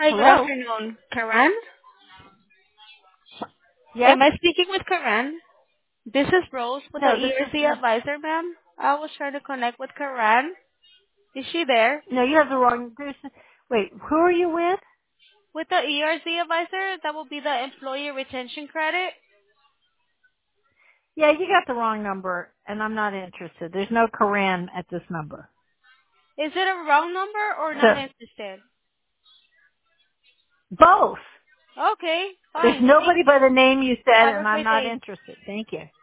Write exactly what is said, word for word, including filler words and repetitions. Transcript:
Hi, good Hello? afternoon. Karan? Yes? Am I speaking with Karan? This is Rose with the No, this is, E R C advisor, ma'am. I was trying to connect with Karan. Is she there? no, you have the wrong, this is, wait, who are you with? With the E R C advisor, that will be the employee retention credit. Yeah, you got the wrong number, and I'm not interested. There's no Koran at this number. Is it a wrong number or So, not interested? both. Okay, There's fine. Thank nobody by you. the name you said, Have and a I'm great not day. interested. Thank you.